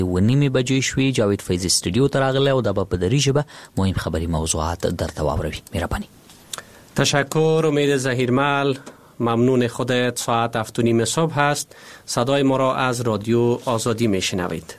ونیمې بجې شوې. جاوید فیض استودیو ته راغلی او د په دری ژبه مهم خبری موضوعات درته واوروي. مهرباني. تشکر. امید زهیرمل. ممنون خودت. ساعت 7:30 صبح است. صدای ما را از رادیو آزادی میشنوید.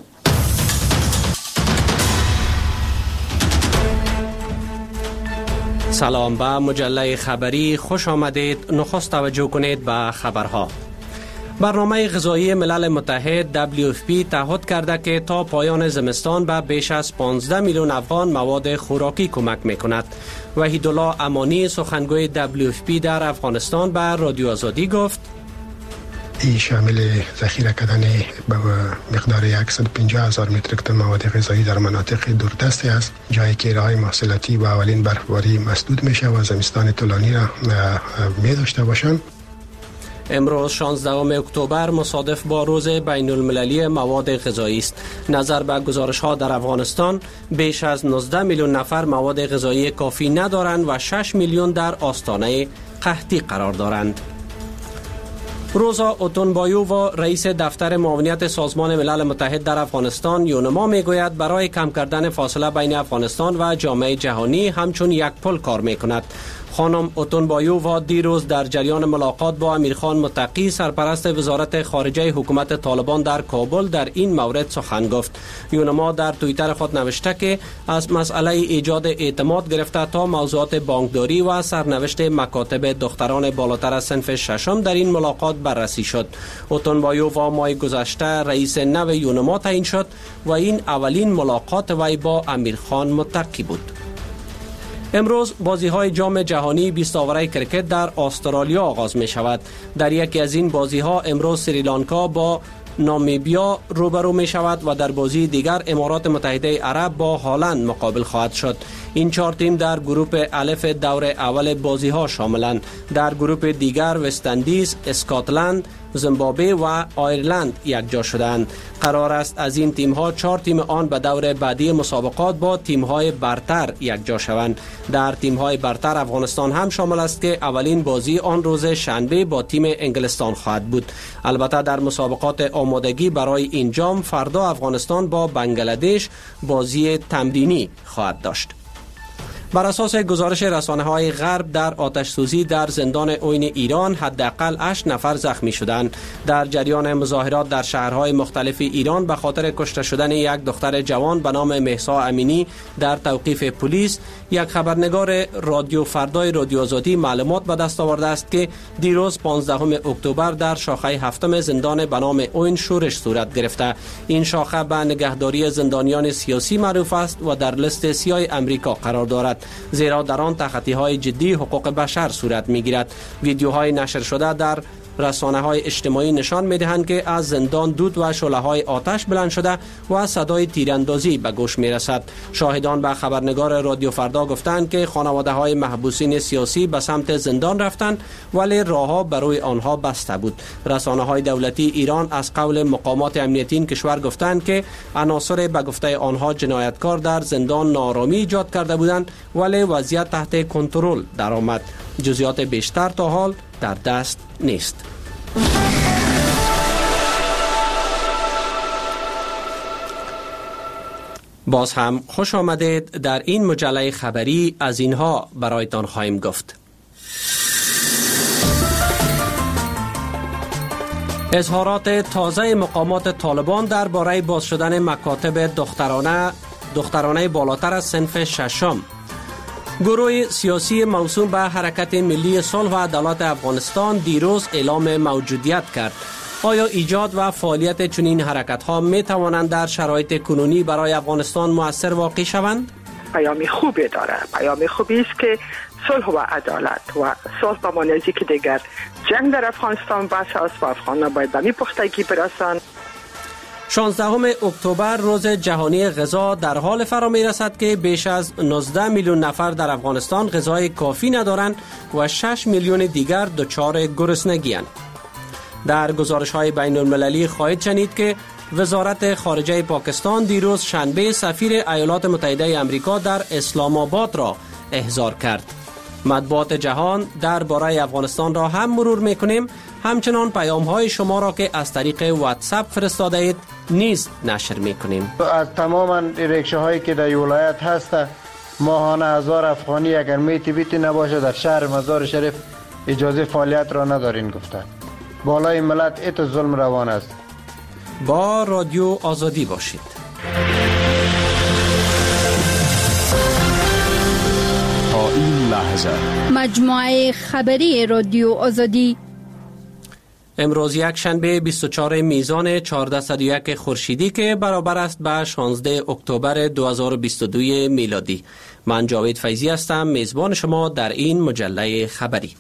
سلام. به مجله خبری خوش آمدید. نخست توجه کنید به خبرها. برنامه غذایی ملل متحد WFP تعهد کرده که تا پایان زمستان به بیش از 15 میلیون افغان مواد خوراکی کمک میکند. وحیدالله امانی سخنگوی WFP در افغانستان به رادیو آزادی گفت این شامل ذخیره کردن به مقدار 150,000 متریک تن مواد غذایی در مناطق دوردستی است، جایی که راه‌های محصولاتی با اولین برفباری مسدود میشه و زمستان طولانی را می داشته باشند. امروز 16 اکتبر مصادف با روز بین المللی مواد غذایی است. نظر به گزارش ها در افغانستان بیش از 19 میلیون نفر مواد غذایی کافی ندارند و 6 میلیون در آستانه قحطی قرار دارند. روزا اوتونبایووا رئیس دفتر معاونیت سازمان ملل متحد در افغانستان یونما میگوید برای کم کردن فاصله بین افغانستان و جامعه جهانی همچون یک پل کار میکند. خانم اوتونبایووا دیروز در جریان ملاقات با امیرخان متقی سرپرست وزارت خارجه حکومت طالبان در کابل در این مورد سخن گفت. یونما در توییتر خود نوشته که از مسئله ایجاد اعتماد گرفته تا موضوعات بانکداری و سرنوشت مکاتب دختران بالاتر از صنف ششم در این ملاقات بررسی شد. اوتونبایووا ماه گذشته رئیس نو یونما تعیین شد و این اولین ملاقات وی با امیرخان متقی بود. امروز بازی‌های جام جهانی 20 اوره کرکت در استرالیا آغاز می شود. در یکی از این بازی‌ها امروز سریلانکا با نامیبیا روبرو می شود و در بازی دیگر امارات متحده عرب با هلند مقابل خواهد شد. این 4 تیم در گروه الف دور اول بازی‌ها شاملند. در گروه دیگر وست‌اندیز، اسکاتلند، زیمبابوه و آیرلند یکجا شدند. قرار است از این تیم‌ها 4 تیم آن به دور بعدی مسابقات با تیم‌های برتر یکجا شوند. در تیم‌های برتر افغانستان هم شامل است که اولین بازی آن روز شنبه با تیم انگلستان خواهد بود. البته در مسابقات آمادگی برای این جام فردا افغانستان با بنگلادش بازی تمرینی خواهد داشت. بر اساس گزارش رسانه‌های غرب در آتش سوزی در زندان اوین ایران حداقل 8 نفر زخمی شدند. در جریان مظاهرات در شهرهای مختلف ایران به خاطر کشته شدن یک دختر جوان به نام مهسا امینی در توقیف پلیس، یک خبرنگار رادیو فردای رادیو آزادی معلومات به دست آورده است که دیروز 15 اکتبر در شاخه 7 زندان به نام اوین شورش صورت گرفته. این شاخه به نگهداری زندانیان سیاسی معروف است و در لیست سیاه امریکا قرار دارد، زیرا در آن تخطی‌های جدی حقوق بشر صورت می‌گیرد. ویدیوهای نشر شده در رسانه‌های اجتماعی نشان می‌دهند که از زندان دود و شعله‌های آتش بلند شده و صدای تیراندازی به گوش می‌رسد. شاهدان به خبرنگار رادیو فردا گفتند که خانواده‌های محبوسین سیاسی به سمت زندان رفتند ولی راه‌ها برای آنها بسته بود. رسانه‌های دولتی ایران از قول مقامات امنیتی این کشور گفتند که عناصر به گفته آنها جنایتکار در زندان ناآرامی ایجاد کرده بودند ولی وضعیت تحت کنترل درآمد. جزئیات بیشتر تا حال در دست نیست. باز هم خوش آمدید. در این مجله خبری از اینها برایتان خواهیم گفت. اظهارات تازه مقامات طالبان درباره باز شدن مکاتب دخترانه بالاتر از صنف ششم. گروه سیاسی موسوم به حرکت ملی صلح و عدالت افغانستان دیروز اعلام موجودیت کرد. آیا ایجاد و فعالیت چنین حرکت‌ها می توانند در شرایط کنونی برای افغانستان مؤثر واقع شوند؟ پیام خوبی داره. پیام خوبی است که صلح و عدالت و صلح به معنی که دیگر جنگ در افغانستان بس است و افغانان باید به پختگی برسند. 16 اکتبر روز جهانی غذا در حال فرا می رسد که بیش از 19 میلیون نفر در افغانستان غذای کافی ندارند و 6 میلیون دیگر دچار گرسنگی اند. در گزارش‌های بین المللی خواهید شنید که وزارت خارجه پاکستان دیروز شنبه سفیر ایالات متحده آمریکا در اسلام آباد را احضار کرد. مطبوعات جهان درباره افغانستان را هم مرور می‌کنیم. همچنان پیام های شما را که از طریق واتساپ فرستاده اید نیز نشر میکنیم. از تمام رکشه هایی که در ولایت هست ماهانه 1000 افغانی اگر میتی بیتی نباشه در شهر مزار شریف اجازه فعالیت را ندارین گفته. بالای ملت ایت ظلم روان است. با رادیو آزادی باشید. تا این لحظه مجموعه خبری رادیو آزادی امروز یک شنبه 24 میزان 1401 خورشیدی که برابر است به 16 اکتبر 2022 میلادی. من جاوید فیضی هستم، میزبان شما در این مجله خبری.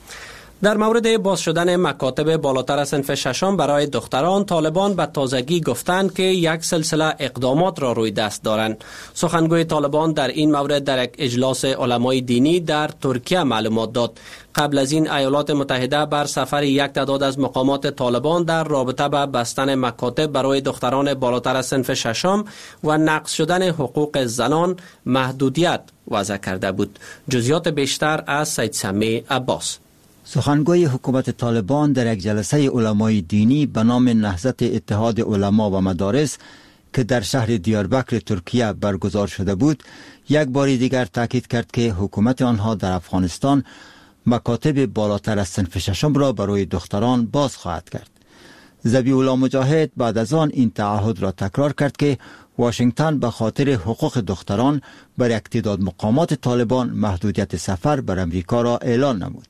در مورد باز شدن مکاتب بالاتر از صنف ششم برای دختران، طالبان به تازگی گفتند که یک سلسله اقدامات را روی دست دارند. سخنگوی طالبان در این مورد در یک اجلاس علمای دینی در ترکیه معلومات داد. قبل از این ایالات متحده بر سفر یک تعداد از مقامات طالبان در رابطه با بستن مکاتب برای دختران بالاتر از صنف ششم و نقض شدن حقوق زنان محدودیت وضع کرده بود. جزئیات بیشتر از سید سمی عباس. سخنگوی حکومت طالبان در یک جلسه علمای دینی به نام نهضت اتحاد علما و مدارس که در شهر دیاربکر ترکیه برگزار شده بود، یک بار دیگر تاکید کرد که حکومت آنها در افغانستان مکاتب بالاتر از صنف ششم را برای دختران باز خواهد کرد. ذبیح الله مجاهد بعد از آن این تعهد را تکرار کرد که واشنگتن به خاطر حقوق دختران بر یک تعداد مقامات طالبان محدودیت سفر بر امریکا را اعلان نمود.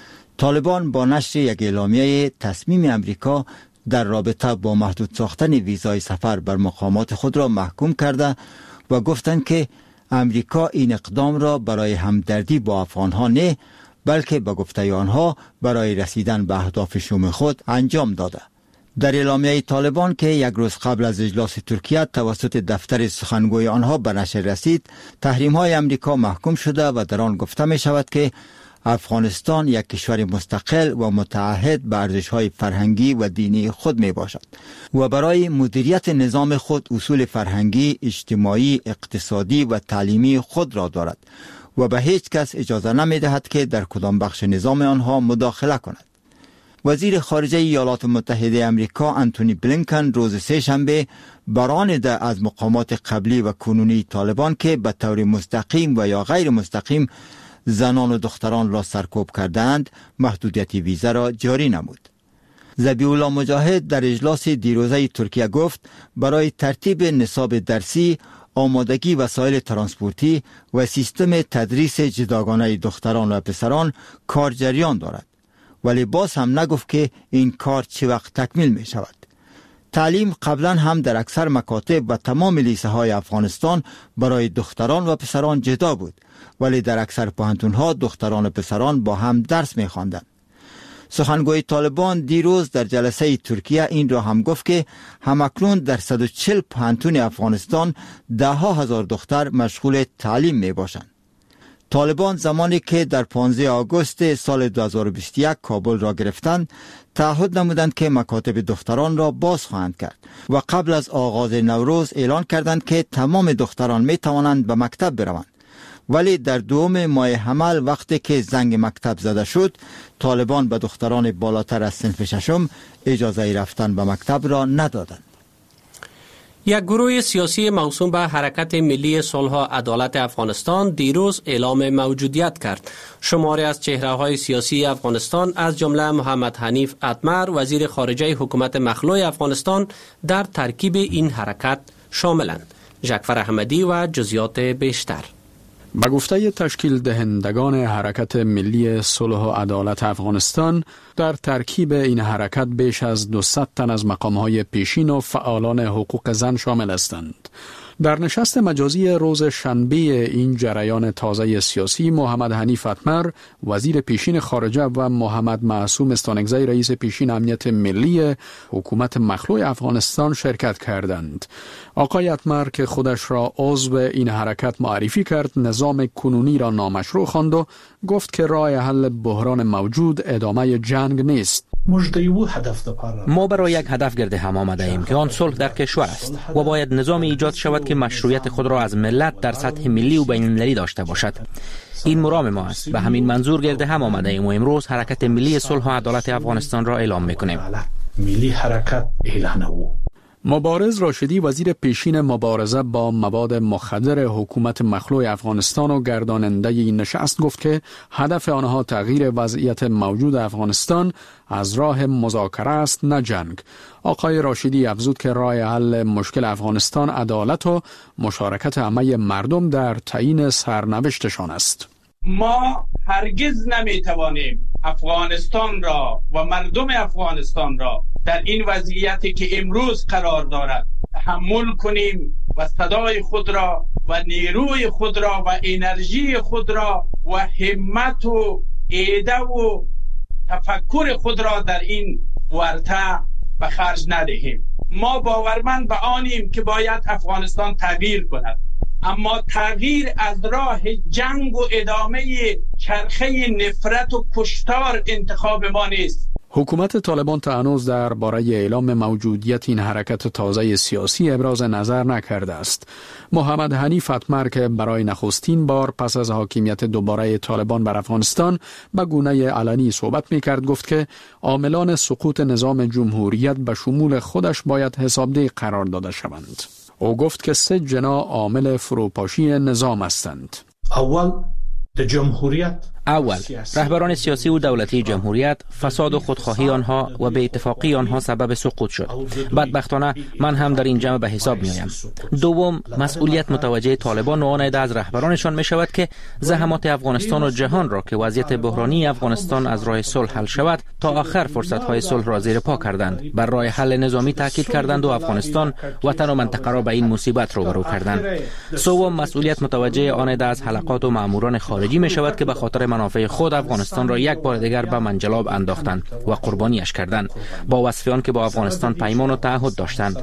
طالبان با نشر یک اعلامیه تصمیم امریکا در رابطه با محدود ساختن ویزای سفر بر مقامات خود را محکوم کرده و گفتند که امریکا این اقدام را برای همدردی با افغانها نه، بلکه به گفته آنها برای رسیدن به اهداف شوم خود انجام داده. در اعلامیه طالبان که یک روز قبل از اجلاس ترکیه توسط دفتر سخنگوی آنها به نشر رسید، تحریم‌های امریکا محکوم شده و در آن گفته می شود که افغانستان یک کشور مستقل و متعهد به ارزش‌های فرهنگی و دینی خود می باشد و برای مدیریت نظام خود اصول فرهنگی، اجتماعی، اقتصادی و تعلیمی خود را دارد و به هیچ کس اجازه نمی دهد که در کدام بخش نظام آنها مداخله کند. وزیر خارجه ایالات متحده امریکا انتونی بلینکن روز سه‌شنبه برآورده از مقامات قبلی و کنونی طالبان که به طور مستقیم و یا غیر مستقیم زنان و دختران را سرکوب کردند، محدودیت ویزا را جاری نمود. ذبیح الله مجاهد در اجلاس دیروزه ترکیه گفت برای ترتیب نصاب درسی، آمادگی وسایل ترانسپورتی و سیستم تدریس جداگانه دختران و پسران کار جریان دارد، ولی باز هم نگفت که این کار چه وقت تکمیل می شود. تعلیم قبلا هم در اکثر مکاتب و تمام لیسه های افغانستان برای دختران و پسران جدا بود، ولی در اکثر پوهنتون‌ها دختران و پسران با هم درس می‌خواندند. سخنگوی طالبان دیروز در جلسه ترکیه این را هم گفت که همکنون در 140 پوهنتون افغانستان ده‌ها هزار دختر مشغول تعلیم می‌باشند. طالبان زمانی که در 15 آگوست سال 2021 کابل را گرفتند، تعهد نمودند که مکاتب دختران را باز خواهند کرد و قبل از آغاز نوروز اعلان کردند که تمام دختران می توانند به مکتب بروند. ولی در دوم ماه حمل وقتی که زنگ مکتب زده شد، طالبان به دختران بالاتر از صنف ششم اجازه رفتن به مکتب را ندادند. یک گروه سیاسی موسوم به حرکت ملی صلح و عدالت افغانستان دیروز اعلام موجودیت کرد. شماری از چهره‌های سیاسی افغانستان از جمله محمد حنیف اتمر، وزیر خارجه حکومت مخلوع افغانستان، در ترکیب این حرکت شاملند. جعفر احمدی و جزئیات بیشتر. به گفته تشکیل دهندگان حرکت ملی صلح و عدالت افغانستان، در ترکیب این حرکت بیش از 200 تن از مقام‌های پیشین و فعالان حقوق زن شامل هستند. در نشست مجازی روز شنبه این جریان تازه سیاسی، محمد حنیف اتمر، وزیر پیشین خارجه، و محمد معصوم استانکزی، رئیس پیشین امنیت ملی حکومت مخلوع افغانستان شرکت کردند. آقای اتمر که خودش را عضو این حرکت معرفی کرد، نظام کنونی را نامشروع خواند و گفت که راه حل بحران موجود ادامه جنگ نیست. ما برای یک هدف گرد هم آمده ایم که آن صلح در کشور است و باید نظام ایجاد شود که مشروعیت خود را از ملت در سطح ملی و بین المللی داشته باشد. این مرام ما است. به همین منظور گرد هم آمده ایم و امروز حرکت ملی صلح و عدالت افغانستان را اعلام میکنیم. مبارز راشدی وزیر پیشین مبارزه با مواد مخدر حکومت مخلوع افغانستان و گرداننده این نشست گفت که هدف آنها تغییر وضعیت موجود افغانستان از راه مذاکره است نه جنگ. آقای راشدی افزود که راه حل مشکل افغانستان عدالت و مشارکت همه مردم در تعیین سرنوشتشان است. ما هرگز نمیتوانیم افغانستان را و مردم افغانستان را در این وضعیتی که امروز قرار دارد تحمل کنیم و صدای خود را و نیروی خود را و انرژی خود را و همت و ایده و تفکر خود را در این ورطه به خرج ندهیم. ما باورمند به آنیم که باید افغانستان تغییر کند، اما تغییر از راه جنگ و ادامه چرخه نفرت و کشتار انتخاب ما نیست. حکومت طالبان تا هنوز درباره اعلام موجودیت این حرکت تازه سیاسی ابراز نظر نکرده است. محمد حنیف اتمر که برای نخستین بار پس از حاکمیت دوباره طالبان بر افغانستان به گونه علنی صحبت می‌کرد گفت که عاملان سقوط نظام جمهوریت به شمول خودش باید حسابدهی قرار داده شوند. او گفت که 3 جناح عامل فروپاشی نظام هستند. اول، رهبران سیاسی و دولتی جمهوریت، فساد و خودخواهی آنها و به اتفاقی آنها سبب سقوط شد. بدبختانه من هم در این جمع به حساب میآیم. دوم، مسئولیت متوجه طالبان و آن عده از رهبرانشان می شود که زحمات افغانستان و جهان را که وضعیت بحرانی افغانستان از راه صلح حل شود تا آخر فرصت‌های صلح را زیر پا کردند، بر راه حل نظامی تاکید کردند و افغانستان وطن و منطقه را به این مصیبت روبرو کردند. سوم، مسئولیت متوجه آن عده از حلقات و مأموران خارجی می شود که به خاطر منافع خود افغانستان را یک بار دیگر به منجلاب انداختند و قربانیش کردند، با وصفیان که با افغانستان پیمان و تعهد داشتند.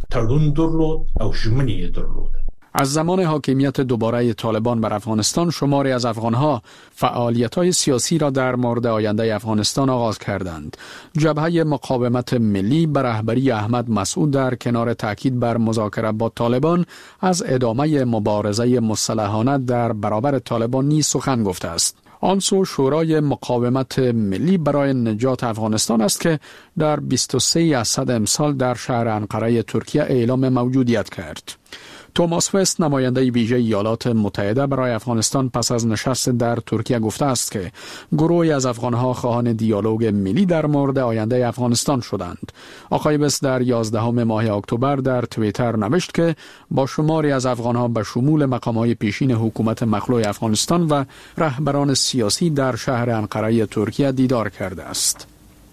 از زمان حاکمیت دوباره طالبان بر افغانستان شماری از افغانها فعالیت‌های سیاسی را در مورد آینده افغانستان آغاز کردند. جبهه مقاومت ملی به رهبری احمد مسعود در کنار تاکید بر مذاکره با طالبان از ادامه مبارزه مسلحانه در برابر طالبان نیز سخن گفته است. آن سو شورای مقاومت ملی برای نجات افغانستان است که در 23 اسد امسال در شهر انقره ترکیه اعلام موجودیت کرد. توماس وست نماینده ویژه ایالات متحده برای افغانستان پس از نشست در ترکیه گفته است که گروهی از افغانها خواهان دیالوگ ملی در مورد آینده افغانستان شدند. آقای وست در 11 ماه اکتبر در توییتر نوشت که با شماری از افغانها به شمول مقام‌های پیشین حکومت مخلوع افغانستان و رهبران سیاسی در شهر انقره ترکیه دیدار کرده است.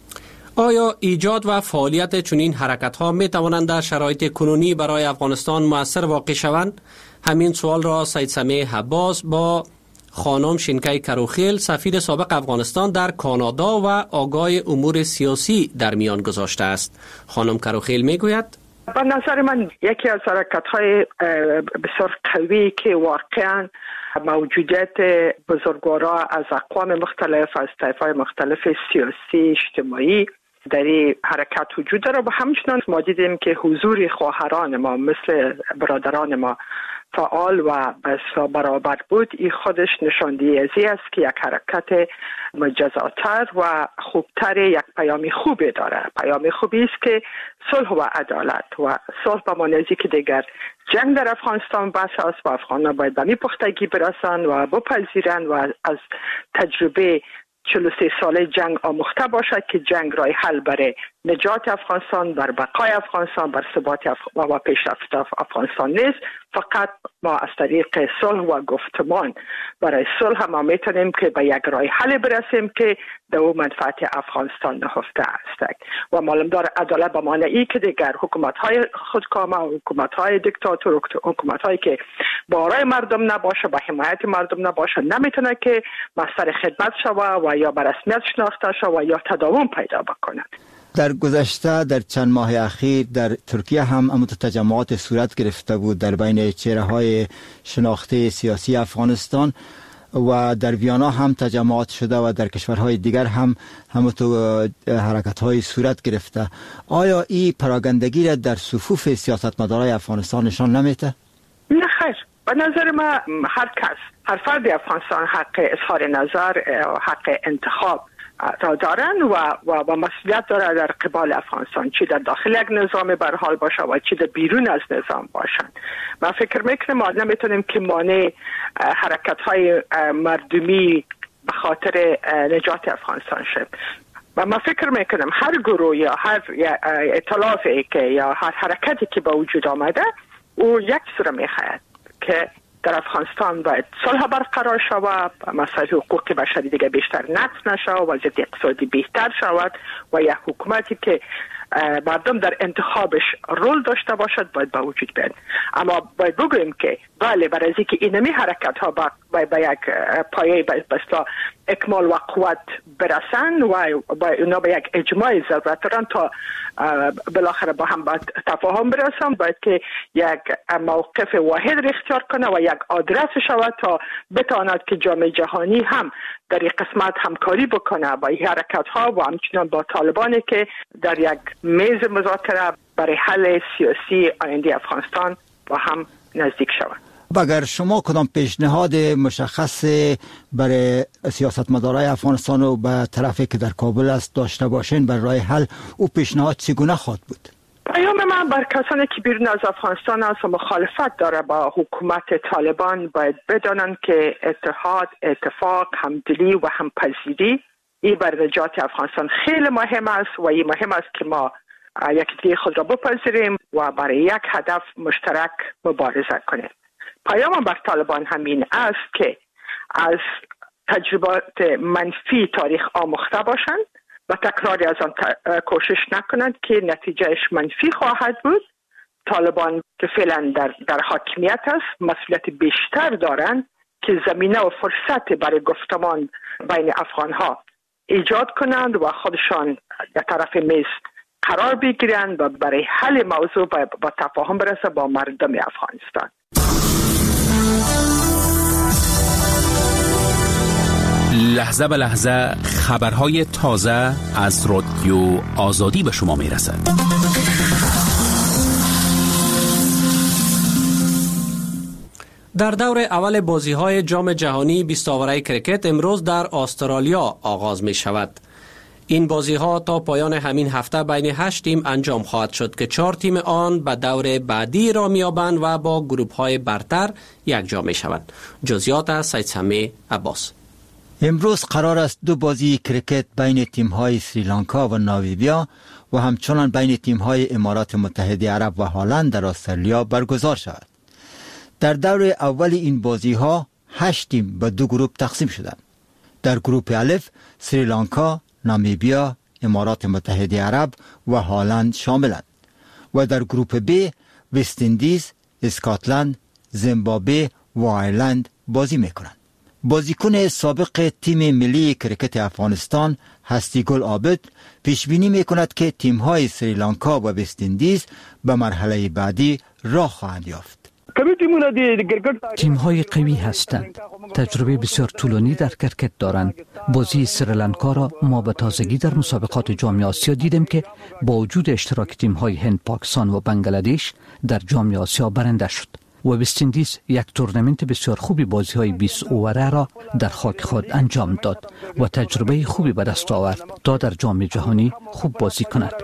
آیا ایجاد و فعالیت چنین حرکت‌ها می توانند در شرایط کنونی برای افغانستان مؤثر واقع شوند؟ همین سوال را سید سمیع عباس با خانم شینکای کروخیل سفیر سابق افغانستان در کانادا و آگاه امور سیاسی در میان گذاشته است. خانم کروخیل می گوید به نظر من یکی از حرکت‌های بسیار قوی که واقعاً موجودیت بزرگوارا از اقوام مختلف، از طیف‌های مختلف سیاسی اجتماعی در این حرکت وجود داره و همچنان ما دیدیم که حضور خواهران ما مثل برادران ما فعال و برابر بود. این خودش نشاندهی ازی است که یک حرکت مجزاتر و خوبتر یک پیامی خوبی داره. پیامی خوبی است که صلح و عدالت و صلح به معنی که دیگر جنگ در افغانستان بس است و افغانان باید به پختگی برسند و بپذیرند و از تجربه 43 ساله جنگ آموخته باشد که جنگ راه حل برای نجات افغانستان، بر بقای افغانستان، بر ثبات و پیشرفت افغانستان نیست. فقط ما از طریق صلح و گفتمان برای صلح ما میتونیم که به یک راه حل برسیم که در منفعت افغانستان نهفته است. و معلومدار عدالت به معنی ای که دیگر حکومت‌های خودکامه و حکومت‌های دیکتاتور، حکومت‌هایی که بارای مردم نباشه، با حمایت مردم نباشه، نمیتونه که مصدر خدمت شوه و یا به رسمیت شناخته شوه و یا تداوم پیدا بکنه. در گذشته در چند ماه اخیر در ترکیه هم تجمعات صورت گرفته بود در بین چهره‌های شناخته سیاسی افغانستان. و در ویانا هم تجمعات شده و در کشورهای دیگر هم همونطور حرکت‌های صورت گرفته. آیا این پراگندگی را در صفوف سیاستمدارای افغانستان نشان نمیده؟ نه خیر، به نظر من هر فرد افغانستان حق اظهار نظر، حق انتخاب را دارن و مسئولیت داره در قبال افغانستان، چی در داخل یک نظام به هر حال باشه و چی در بیرون از نظام باشن. من فکر میکنم ما نمیتونیم که مانع حرکت‌های مردمی به خاطر نجات افغانستان شد. و من فکر میکنم هر گروه یا هر ائتلافی که یا هر حرکتی که به وجود آمده او یک چیز را میخواهد که در افغانستان باید صلح برقرار شود، مسائل حقوق بشری دیگه بیشتر نقض نشود، وضعیت اقتصادی بهتر شود و یک حکومتی که مردم در انتخابش رول داشته باشد باید به وجود بیاد. اما باید بگوییم که بله، برای از اینکه اینمی حرکت ها به یک پایه بستا اکمال و قوت برسن و اونا به یک اجماع ضرورت دارن تا بالاخره با هم تفاهم برسن، باید که یک موقف واحد را اختیار کنه و یک آدرس شود تا بتواند که جامعه جهانی هم در این قسمت همکاری بکنه با این حرکت ها و همچنان با طالبانی که در یک میز مذاکره برای حل سیاسی آینده افغانستان با هم نزدیک شود. اگر شما کدام پیشنهاد مشخص برای سیاستمدارای افغانستان و به طرفی که در کابل است داشته باشین برای راه حل، او پیشنهاد چگونه خواهد بود؟ پیام من بر کسانی که بیرون از افغانستان است و مخالفت داره با حکومت طالبان باید بدانند که اتحاد، اتفاق، همدلی و همپذیری این بر نجات افغانستان خیلی مهم است و این مهم است که ما یکی دیگه خود را بپذیریم و برای یک هدف مشترک مبارزه کنیم. پیام بر طالبان همین است که از تجربات منفی تاریخ آموخته باشند و تکراری از آن کوشش نکنند که نتیجهش منفی خواهد بود. طالبان که فعلا در حاکمیت است مسئولیت بیشتر دارند که زمینه و فرصت برای گفتمان بین افغانها ایجاد کنند و خودشان در طرف میز قرار بگیرند و برای حل موضوع با تفاهم برسه با مردم افغانستان. لحظه به لحظه خبرهای تازه از رادیو آزادی به شما میرسد. در دور اول بازی‌های جام جهانی 20 اوره کرکت امروز در استرالیا آغاز می شود. این بازی‌ها تا پایان همین هفته بین 8 تیم انجام خواهد شد که 4 تیم آن به دور بعدی را می‌یابند و با گروه‌های برتر یکجا می‌شوند. جزئیات از سید سمی عباس. امروز قرار است 2 بازی کرکت بین تیم‌های سریلانکا و نامیبیا و همچنان بین تیم‌های امارات متحده عرب و هلند در استرالیا برگزار شود. در دور اول این بازی‌ها 8 تیم به 2 گروه تقسیم شدند. در گروه الف سریلانکا، نامیبیا، امارات متحده عرب و هلند شاملند و در گروه ب وست اندیز، اسکاتلند، زیمبابوه و ایرلند بازی میکنند. بازیکن سابق تیم ملی کرکت افغانستان هستیگل عابد پیش بینی میکند که تیم‌های سریلانکا و وست اندیز به مرحله بعدی راه خواهند یافت. تیم‌های قوی هستند. تجربه بسیار طولانی در کرکت دارند. بازی سریلانکا را ما به تازگی در مسابقات جام آسیا دیدیم که با وجود اشتراک تیم‌های هند، پاکستان و بنگلادش در جام آسیا برنده شد. و وست اندیز یک تورنمنت بسیار خوبی بازی‌های 20 اوره را در خاک خود انجام داد و تجربه خوبی به دست آورد تا در جام جهانی خوب بازی کند.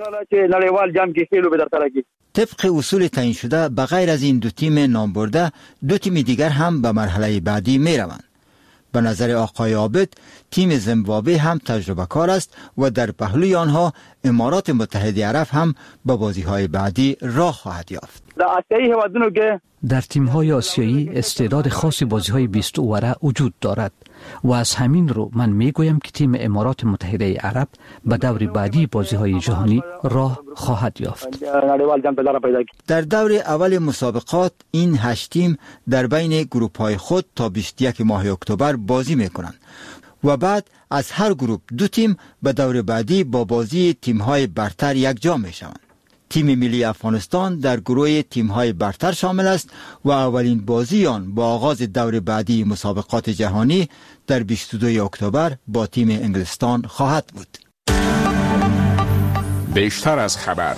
طبق اصول تعیین شده به غیر از این 2 تیم نامبرده 2 تیم دیگر هم به مرحله بعدی می روند. به نظر آقای عابد تیم زیمبابوه هم تجربه کار است و در پهلوی آنها امارات متحده عرب هم به بازی‌های بعدی راه خواهد یافت. در تیم‌های آسیایی استعداد خاصی بازی‌های 20 اوره وجود دارد و از همین رو من میگویم که تیم امارات متحده عرب به دور بعدی بازی‌های جهانی راه خواهد یافت. در دور اول مسابقات این 8 تیم در بین گروه‌های خود تا 21 ماه اکتبر بازی می‌کنند و بعد از هر گروه 2 تیم به دور بعدی با بازی تیم‌های برتر یکجا می‌شوند. تیم ملی افغانستان در گروه تیم‌های برتر شامل است و اولین بازی آن با آغاز دور بعدی مسابقات جهانی در 22 اکتبر با تیم انگلستان خواهد بود. بیشتر از خبر.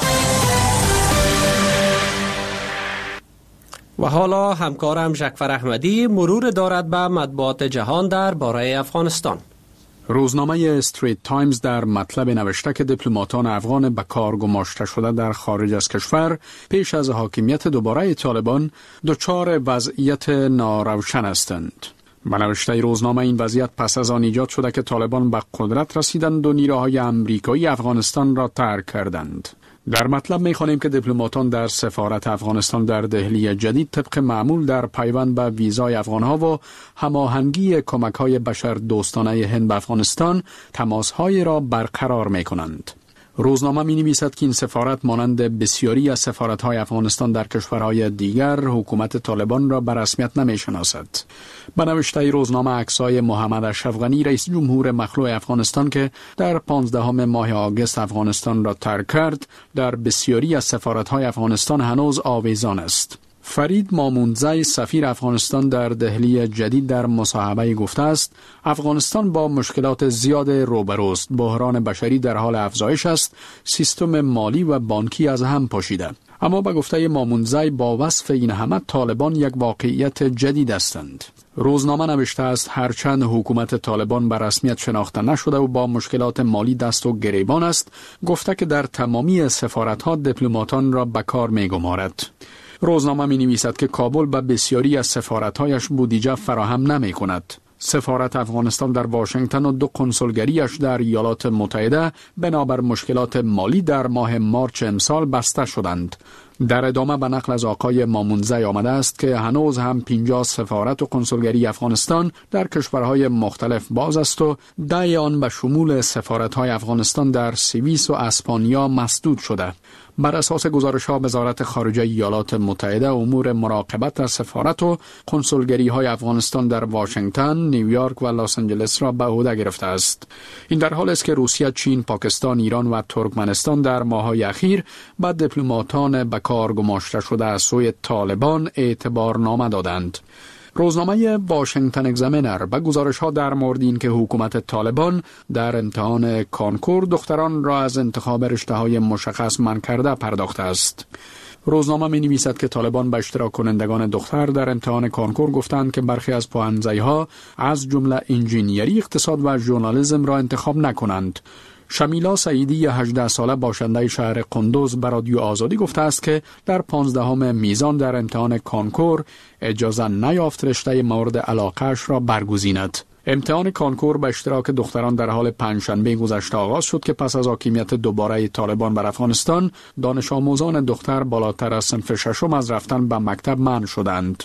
و حالا همکارم ژکفر احمدی مرور دارد به مطبوعات جهان در باره افغانستان. روزنامه استریت تایمز در مطلب نوشته که دیپلماتان افغان به کار گماشته شده در خارج از کشور پیش از حاکمیت دوباره طالبان دچار وضعیت ناروشن هستند. به نوشته روزنامه این وضعیت پس از آن ایجاد شده که طالبان به قدرت رسیدند و نیروهای آمریکایی افغانستان را ترک کردند. در مطلب می‌خوانیم که دیپلماتان در سفارت افغانستان در دهلی جدید طبق معمول در پیوند به ویزای افغان‌ها و هماهنگی کمک‌های بشردوستانه هند به افغانستان تماس‌های را برقرار می‌کنند. روزنامه می‌نویسد که این سفارت مانند بسیاری از سفارت‌های افغانستان در کشورهای دیگر حکومت طالبان را به رسمیت نمی‌شناسد. به نوشته روزنامه عکسای محمد اشرف غنی رئیس جمهور مخلوع افغانستان که در 15 ماه آگوست افغانستان را ترک کرد در بسیاری از سفارت‌های افغانستان هنوز آویزان است. فرید مامونزی سفیر افغانستان در دهلی جدید در مصاحبه گفته است افغانستان با مشکلات زیاد روبروست، بحران بشری در حال افزایش است، سیستم مالی و بانکی از هم پاشیده. اما به گفته مامونزی با وصف این همه طالبان یک واقعیت جدید هستند. روزنامه نوشته است هرچند حکومت طالبان به رسمیت شناخته نشده و با مشکلات مالی دست و گریبان است، گفته که در تمامی سفارت‌ها دیپلماتان را به کار می‌گمارد. روزنامه می‌نویسد که کابل به بسیاری از سفارت‌هایش بودجه فراهم نمی‌کند. سفارت افغانستان در واشنگتن و 2 کنسولگریش در ایالات متحده بنابر مشکلات مالی در ماه مارچ امسال بسته شدند. در ادامه به نقل از آقای مامونزی آمده است که هنوز هم 50 سفارت و کنسولگری افغانستان در کشورهای مختلف باز است و 10 آن به شمول سفارت‌های افغانستان در سوئیس و اسپانیا مسدود شده. بر اساس گزارش‌ها وزارت خارجه ایالات متحده امور مراقبت از سفارت و کنسولگری‌های افغانستان در واشنگتن، نیویورک و لس آنجلس را به عهده گرفته است. این در حالی است که روسیه، چین، پاکستان، ایران و ترکمنستان در ماه‌های اخیر به دیپلماتان به کار گماشته شده از سوی طالبان اعتبارنامه دادند. روزنامه واشنگتن اگزامینر به گزارش‌ها در مورد این که حکومت طالبان در امتحان کانکور دختران را از انتخاب رشته‌های مشخص منع کرده پرداخته است. روزنامه می‌نویسد که طالبان به اشتراک کنندگان دختر در امتحان کانکور گفتند که برخی از پوهن‌زی‌ها از جمله انجینیری، اقتصاد و ژورنالیسم را انتخاب نکنند. شمیلا سعیدی 18 ساله باشنده شهر قندوز به رادیو آزادی گفته است که در 15 میزان در امتحان کانکور اجازه نیافت رشته مورد علاقه‌اش را برگزیند. امتحان کانکور به اشتراک دختران در حال پنجشنبه گذشته آغاز شد که پس از حاکمیت دوباره طالبان بر افغانستان دانش آموزان دختر بالاتر از صنف ششم از رفتن به مکتب منع شدند.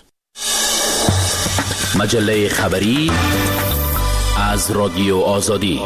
مجله خبری از رادیو آزادی.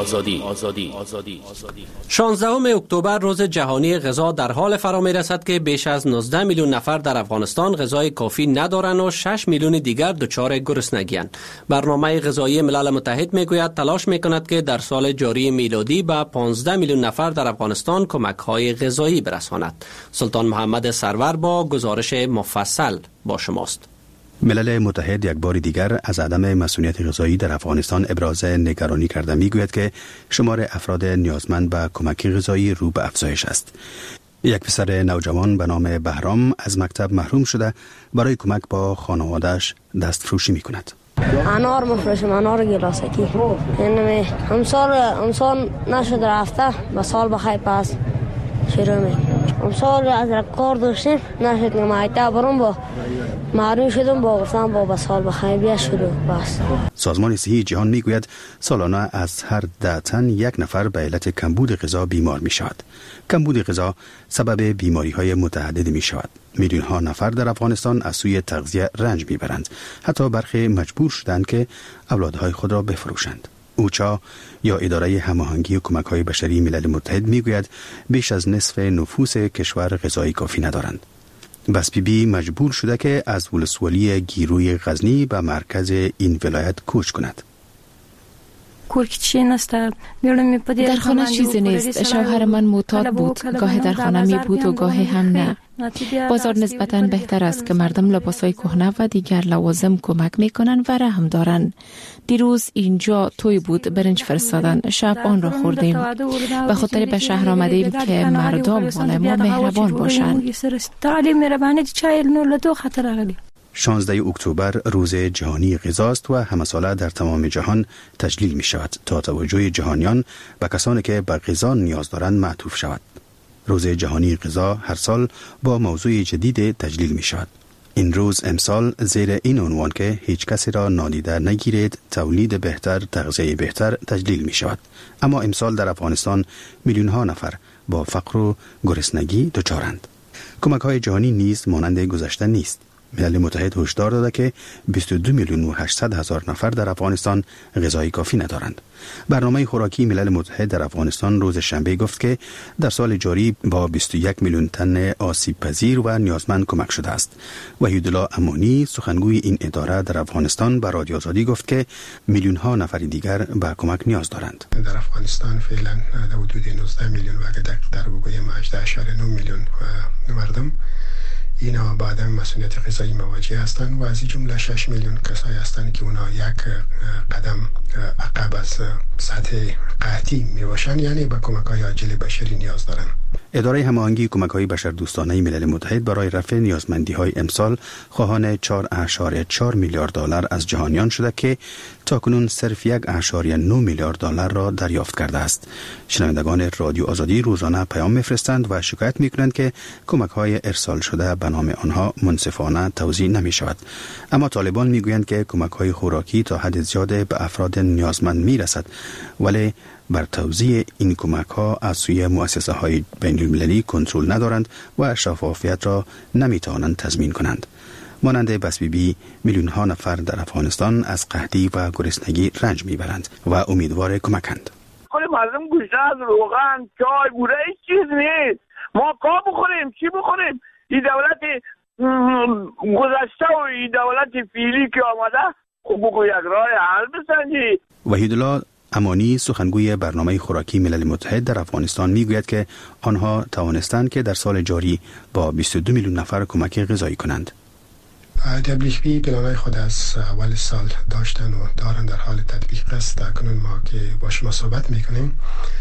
16 اکتبر روز جهانی غذا در حال فرا می رسد که بیش از 19 میلیون نفر در افغانستان غذای کافی ندارند و 6 میلیون دیگر دچار گرسنگی اند. برنامه غذایی ملل متحد می گوید تلاش می کند که در سال جاری میلادی به 15 میلیون نفر در افغانستان کمک های غذایی برساند. سلطان محمد سرور با گزارش مفصل با شماست. ملل متحد یک بار دیگر از عدم مسئولیت غذایی در افغانستان ابراز نگرانی کرده میگوید که شمار افراد نیازمند به کمک غذایی رو به افزایش است. یک پسر نوجوان به نام بهرام از مکتب محروم شده برای کمک با خانواده‌اش دستفروشی میکند. انار مفروشم، انار گلاسکی. یعنی امسال نشد رفته به سال بخیر پس شروع می. امسال از کار داشتیم نشد نمایده برام با معلوم شدم با گفتم با سال بخیر بیا شروع بس. سازمان صحی جهان میگوید سالانه از هر 10 تن 1 نفر به علت کمبود غذا بیمار می شود. کمبود غذا سبب بیماری های متعدد می شود. میلیون ها نفر در افغانستان از سوی تغذیه رنج میبرند. حتی برخی مجبور شدند که اولادهای خود را بفروشند. اوچا یا اداره هماهنگی کمک‌های بشری ملل متحد میگوید بیش از نصف نفوس کشور غذای کافی ندارند. بس بی مجبور شده که از ولسوالی گیروی غزنی به مرکز این ولایت کوچ کند. در خانه چیزی نیست. شوهر من معتاد بود، گاهی در خانه می بود و گاهی هم نه. بازار نسبتاً بهتر است که مردم لباسای کهنه و دیگر لوازم کمک میکنن و رحم دارن. دیروز اینجا توی بود، برنج فرستادن، شب آن را خوردیم. به خاطر به شهر آمدیم که مردم مال ما مهربان باشند. 16 اکتبر روز جهانی غذاست و همه ساله در تمام جهان تجلیل می شود تا توجه جهانیان به کسانی که به غذا نیاز دارند معطوف شود. روز جهانی غذا هر سال با موضوع جدید تجلیل می شود. این روز امسال زیر این عنوان که هیچ کسی را نادیده نگیرید، تولید بهتر، تغذیه بهتر تجلیل می شود. اما امسال در افغانستان میلیون ها نفر با فقر و گرسنگی دچارند. کمک های جهانی نیز مانند گذشته نیست. ملل متحد هشدار داده که 22 میلیون و 800 هزار نفر در افغانستان غذای کافی ندارند. برنامه خوراکی ملل متحد در افغانستان روز شنبه گفت که در سال جاری با 21 میلیون تن آسیب پذیر و نیازمند کمک شده است. وحیدالله امانی سخنگوی این اداره در افغانستان به رادیو آزادی گفت که میلیون ها نفر دیگر به کمک نیاز دارند. در افغانستان فعلا در حدود 19 میلیون و اگر دقیق‌تر بگویم 18.9 میلیون مردم اینا با عدم مسئولیت غذایی مواجه هستند و از این جمله 6 میلیون کسایی هستند که اونا یک قدم عقب از سطح قحطی می باشند، یعنی به کمک‌های عاجل بشری نیاز دارند. اداره هماهنگی کمک‌های بشردوستانه ملل متحد برای رفع نیازمندی‌های امسال خواهان 4.4 میلیارد دلار از جهانیان شده که تاکنون صرف 1.9 میلیارد دلار را دریافت کرده است. شنوندگان رادیو آزادی روزانه پیام می‌فرستند و شکایت می‌کنند که کمک‌های ارسال شده به نام آنها منصفانه توزیع نمی‌شود. اما طالبان می‌گویند که کمک‌های خوراکی تا حد زیاد به افراد نیازمند می‌رسد، ولی بر توزیع این کمک‌ها از سوی مؤسسه‌های بین‌المللی کنترل ندارند و شفافیت را نمی‌توانند تضمین کنند. مانند بسبیبی میلیون‌ها نفر در افغانستان از قحطی و گرسنگی رنج می‌برند و امیدوار کمکند. خود مردم گوشت از روغن، چای، بوره هیچ چیز نیست. ما کا بخوریم، چی بخوریم؟ این دولت گذشته و این دولت فعلی که آمده خب بگو یک راه حل بسنجی. وحیدالله امانی سخنگوی برنامه خوراکی ملل متحد در افغانستان میگوید که آنها توانستند که در سال جاری با 22 میلیون نفر کمک غذایی کنند. WFP پلان‌های خود از اول سال داشتن و دارن در حال تطبیق است. کنون ما که با شما صحبت میکنیم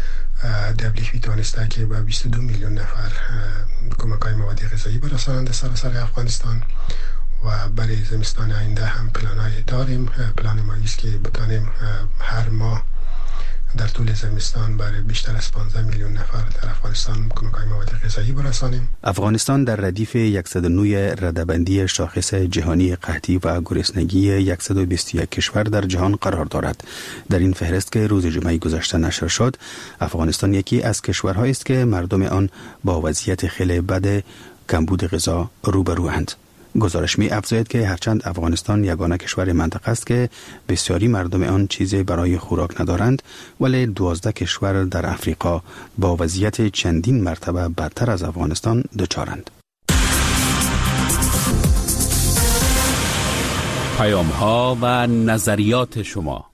WFP توانسته که با 22 میلیون نفر کمک‌های مواد غذایی برسانند سراسر افغانستان و برای زمستان آینده هم پلان‌های داریم. پلان ما است که بتانیم هر ماه در طول زمستان برای بیشتر از 15 میلیون نفر در افغانستان کمک‌های مواد غذایی برسانیم. افغانستان در ردیف 109 رده‌بندی شاخص جهانی قحطی و گرسنگی 121 کشور در جهان قرار دارد. در این فهرست که روز جمعه گذشته نشر شد، افغانستان یکی از کشورهایی است که مردم آن با وضعیت خیلی بد کمبود غذا روبروند. گزارش می افزاید که هرچند افغانستان یگانه کشور منطقه است که بسیاری مردم آن چیزی برای خوراک ندارند، ولی 12 کشور در افریقا با وضعیت چندین مرتبه بدتر از افغانستان دچارند. پیام ها و نظریات شما.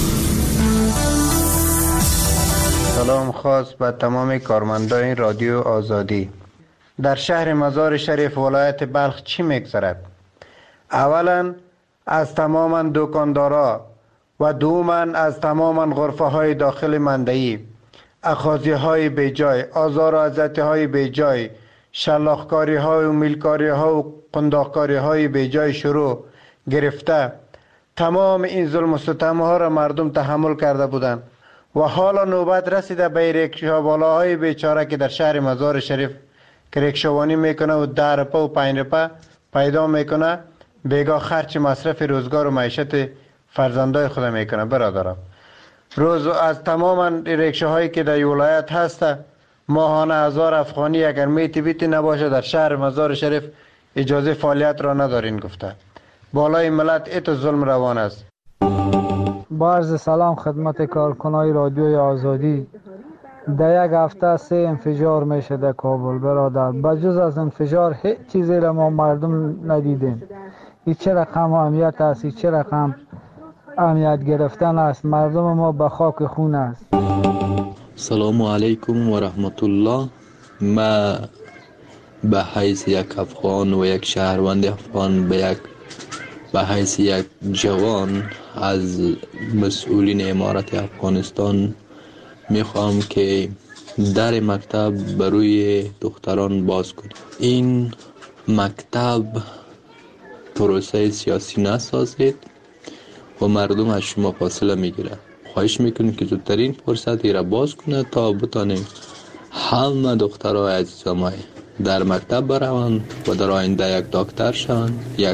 سلام خاص به تمام کارمندان رادیو آزادی. در شهر مزار شریف ولایت بلخ چی میگذرد؟ اولا از تماما دکاندارا و دوما از تماما غرفه های داخل مندهی اخاذی های بیجای، آزار و اذیت های بیجای، شلاخکاری های و میلکاری ها و قنداقکاری های بیجای شروع گرفته، تمام این ظلم و ستم ها را مردم تحمل کرده بودند و حالا نوبت رسیده به ریکشاوالاهای بیچاره که در شهر مزار شریف که ریکشاوانی میکنه و 10 روپه و 5 روپه پیدا میکنه، بیگاه خرچ مصرف روزگار و معیشت فرزندای خود میکنه. برادرم، روز از تمام ریکشاهایی که در ولایت هست ماهانه 1000 افغانی اگر میتی بیتی نباشه در شهر مزار شریف اجازه فعالیت را ندارین گفته. بالای ملت ایت ظلم روان است. با عرض سلام خدمت کارکنای رادیوی آزادی. در یک هفته 3 انفجار میشه در کابل برادر. بجز از انفجار هیچ چیزی را ما مردم ندیدیم. این چه رقم اهمیت است، این چه رقم اهمیت گرفتن است. مردم ما به خاک خون است. سلام علیکم و رحمت الله. ما به حیث یک افغان و یک شهروند افغان به حیث یک جوان از مسئولین امارت افغانستان میخوام که در مکتب بروی دختران باز کنید. این مکتب پروسه سیاسی نسازید و مردم از شما فاصله میگیره. خواهش میکنیم که زودترین فرصت را باز کنه تا بتانیم همه دخترای عزیزم در مکتب بروند و در آینده یک دکتر شوند، یک